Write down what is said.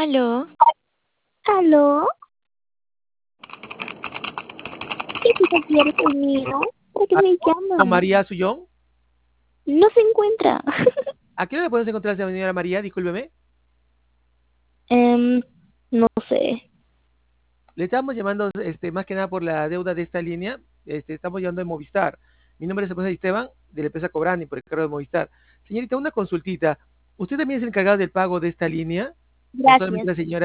Aló, ¿Aló? ¿Qué chica quiere conmigo? ¿Para qué Ah, me ¿con llaman? María Sullón? No se encuentra. ¿A qué hora le podemos encontrar, señora María? Discúlpeme. Em, no sé. Le estamos llamando, más que nada por la deuda de esta línea. Estamos llamando de Movistar. Mi nombre es José Esteban, de la empresa Cobrani, por el cargo de Movistar. Señorita, una consultita. ¿Usted también es el encargado del pago de esta línea? ¿O solamente Gracias. la señora?